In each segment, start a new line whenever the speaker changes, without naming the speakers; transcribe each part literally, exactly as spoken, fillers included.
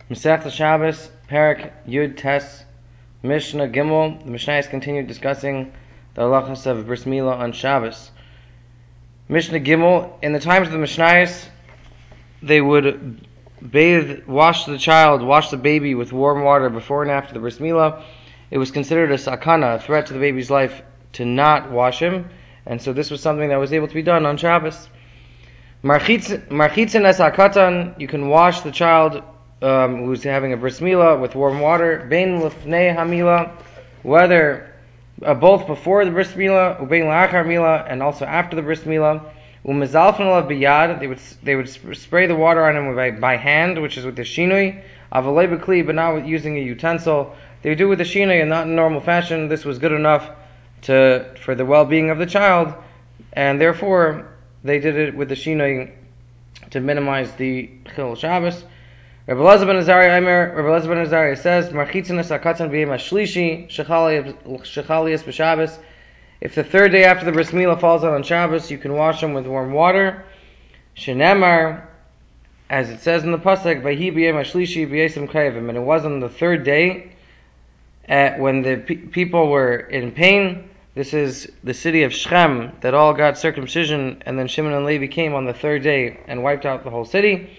Masechta Shabbos, Perek Yud Tes, Mishnah Gimel. The Mishnah has continued discussing the halachas of bris milah on Shabbos. Mishnah Gimel. In the times of the Mishnayos, they would bathe, wash the child, wash the baby with warm water before and after the bris milah. It was considered a sakana, a threat to the baby's life, to not wash him, and so this was something that was able to be done on Shabbos. Marchitzin es hakatan, you can wash the child um, who's having a bris milah with warm water. Bein lifnei hamila, whether uh, both before the bris milah, ubein la'achar milah, and also after the bris milah. Umezalfen alav biyad, they would they would spray the water on him by, by hand, which is with the shinui. Avalei b'kli, but not with using a utensil. They would do it with the shinui and not in normal fashion. This was good enough to for the well-being of the child, and therefore they did it with the shinui to minimize the chil Shabbos. Rabbi Elazar ben Azariah Aimer, Rabbi Elazar ben Azariah says, Marchitzin es hakatan b'yom hashlishi shechalias b'Shabbos. If the third day after the bris milah falls out on Shabbos, you can wash them with warm water. Shenemar, as it says in the pasuk, Vayhi b'yom hashlishi b'yesem kayavim, and it was on the third day at, when the pe- people were in pain. This is the city of Shechem that all got circumcision, and then Shimon and Levi came on the third day and wiped out the whole city.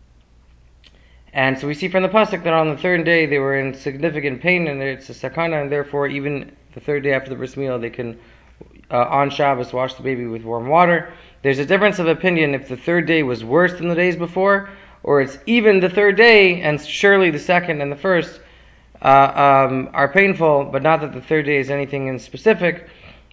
And so we see from the pasuk that on the third day they were in significant pain, and it's a sakana, and therefore even the third day after the bris milah they can, uh, on Shabbos, wash the baby with warm water. There's a difference of opinion if the third day was worse than the days before, or it's even the third day, and surely the second and the first uh, um, are painful, but not that the third day is anything in specific.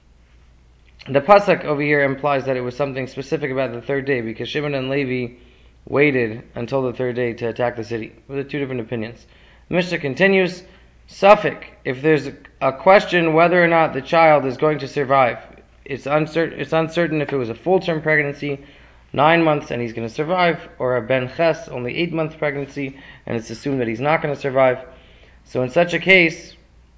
The pasuk over here implies that it was something specific about the third day, because Shimon and Levi waited until the third day to attack the city. With the two different opinions. The Mishnah continues, Suffolk, if there's a question whether or not the child is going to survive, it's uncertain, it's uncertain if it was a full-term pregnancy, nine months, and he's going to survive, or a ben ches, only eight months pregnancy, and it's assumed that he's not going to survive. So in such a case,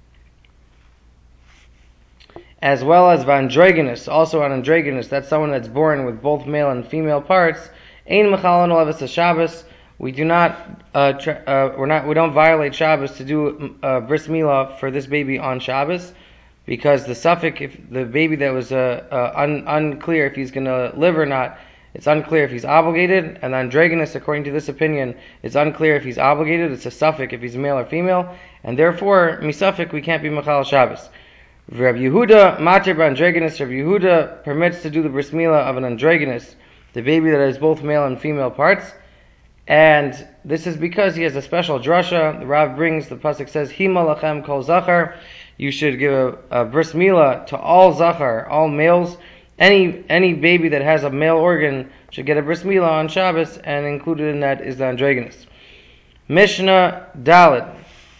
as well as androgynous, also an androgynous, that's someone that's born with both male and female parts, Ein mechalon levis Shabbos. We do not, uh, tra- uh, we're not, we don't violate Shabbos to do uh, bris milah for this baby on Shabbos, because the suffix, if the baby that was uh, uh, un- unclear if he's going to live or not, it's unclear if he's obligated, and the androgynous, according to this opinion, it's unclear if he's obligated. It's a suffix if he's male or female, and therefore misafik we can't be mechal Shabbos. Rabbi Yehuda matir b'androgynous. Rabbi Yehuda permits to do the bris milah of an androgynous, the baby that has both male and female parts, and this is because he has a special drasha. The Rav brings, the pasuk says, Hima lachem kol zachar, you should give a, a bris milah to all zachar, all males. Any any baby that has a male organ should get a bris milah on Shabbos, and included in that is the androgynous. Mishnah Dalet.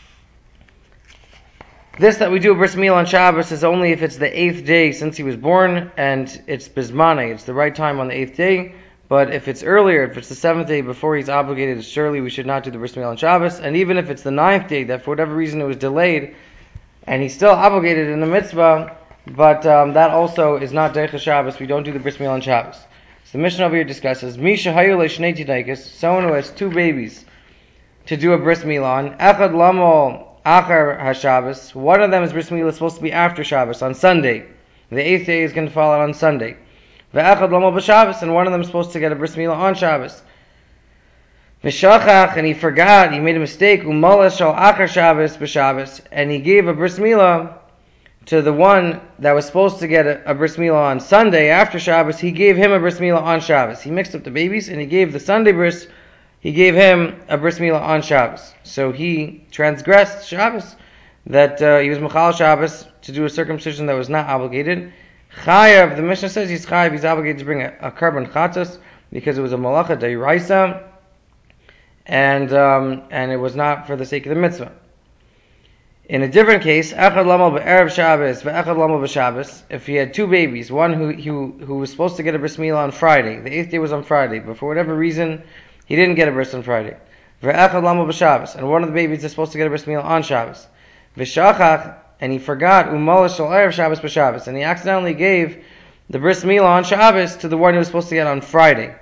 This that we do a bris milah on Shabbos is only if it's the eighth day since he was born, and it's bismane, it's the right time on the eighth day. But if it's earlier, if it's the seventh day before he's obligated, surely we should not do the bris milah on Shabbos. And even if it's the ninth day, that for whatever reason it was delayed, and he's still obligated in the mitzvah, but um, that also is not derech Shabbos, we don't do the bris milah on Shabbos. So the Mishnah over here discusses, Misha hayu le'shnei tidaikos, someone who has two babies to do a bris milah on, echad lamo Achar HaShabbos, one of them is bris milah supposed to be after Shabbos, on Sunday. The eighth day is going to fall out on Sunday. Ve'echad lamo b'Shabbos, and one of them is supposed to get a bris milah on Shabbos. V'shachach, and he forgot, he made a mistake, u'molas shal achar Shabbos b'Shabbos, and he gave a bris milah to the one that was supposed to get a, a bris milah on Sunday after Shabbos. He gave him a bris milah on Shabbos. He mixed up the babies, and he gave the Sunday bris He gave him a bris milah on Shabbos. So he transgressed Shabbos, that uh, he was mechal Shabbos to do a circumcision that was not obligated. Chayav, the Mishnah says he's chayav, he's obligated to bring a, a carbon chatas, because it was a malacha deiraisa, and um, and it was not for the sake of the mitzvah. In a different case, echad lamo be'erev Shabbos, ve'echad lamo b'Shabbos, if he had two babies, one who, who, who was supposed to get a bris milah on Friday, the eighth day was on Friday, but for whatever reason, he didn't get a bris on Friday. Ve'echad lamo b'Shabbos, and one of the babies is supposed to get a bris milah on Shabbos. V'shachach, and he forgot u'molas shel erev Shabbos b'Shabbos, and he accidentally gave the bris milah on Shabbos to the one who was supposed to get on Friday.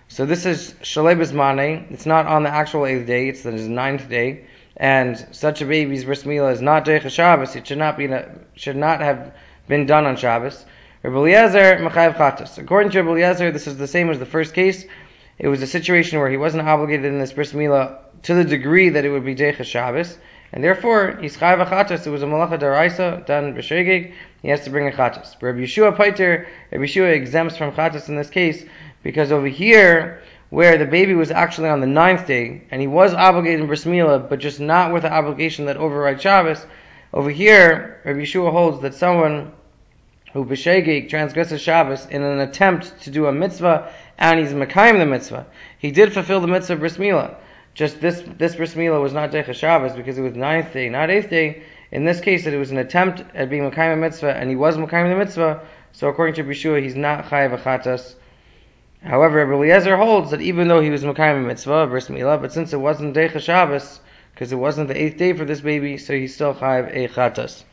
So this is Shalei Bismane. It's not on the actual eighth day, it's the ninth day. And such a baby's bris milah is not Deicha Shabbos. It should not be should not have been done on Shabbos. Rabbi Eliezer Mechayev Chatas. According to Rabbi Eliezer, this is the same as the first case. It was a situation where he wasn't obligated in this bris milah to the degree that it would be Deicha Shabbos, and therefore he's Chayev Chatas. It was a malacha daraisa done b'shegeg. He has to bring a Chatas. But Rabbi Yeshua Paiter, Rabbi Yeshua exempts from Chatas in this case because over here, where the baby was actually on the ninth day, and he was obligated in bris milah, but just not with the obligation that overrides Shabbos, over here, Rabbi Yeshua holds that someone who b'shegeg transgresses Shabbos in an attempt to do a mitzvah, and he's mekayim the mitzvah. He did fulfill the mitzvah of bris milah. Just this this bris milah was not Deicha Shabbos because it was ninth day, not eighth day. In this case, that it was an attempt at being mekayim the mitzvah, and he was mekayim the mitzvah. So according to Rabbi Yeshua, he's not chayav chatas. However, Rabbi Eliezer holds that even though he was mekayim mitzvah, bris milah, but since it wasn't Deicha Shabbos, because it wasn't the eighth day for this baby, so he's still chayav a chatas.